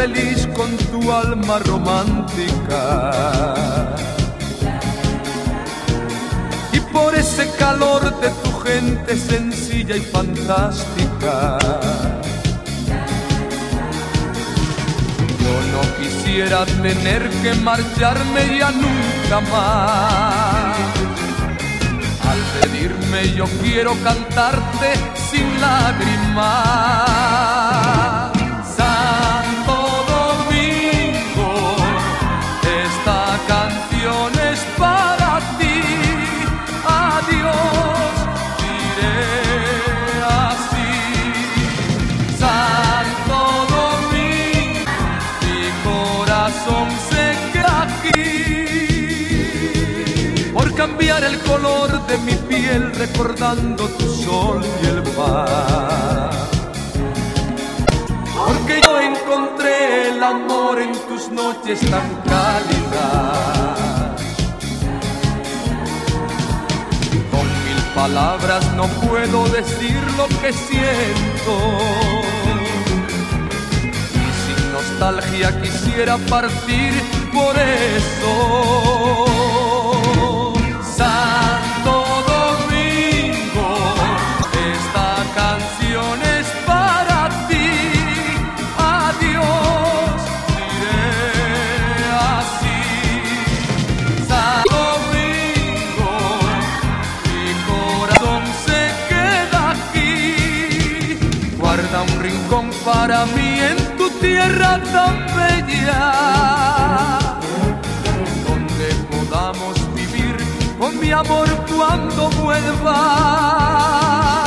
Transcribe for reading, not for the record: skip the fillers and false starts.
feliz con tu alma romántica. Y por ese calor de tu gente sencilla y fantástica, yo no quisiera tener que marcharme ya nunca más. Al pedirme yo quiero cantarte sin lágrimas. Santo Domingo, esta canción es para ti. Adiós, diré así. Santo Domingo, mi corazón se queda aquí. Por cambiar el color de mi piel recordando tu sol y el mar. Porque yo encontré el amor en tus noches tan cálidas. Con mil palabras no puedo decir lo que siento. Y sin nostalgia quisiera partir por eso. Santo Domingo, esta canción es para ti. Adiós, diré así. Santo Domingo, mi corazón se queda aquí. Guarda un rincón para mí en tu tierra tan bella, donde podamos con mi amor cuando vuelva.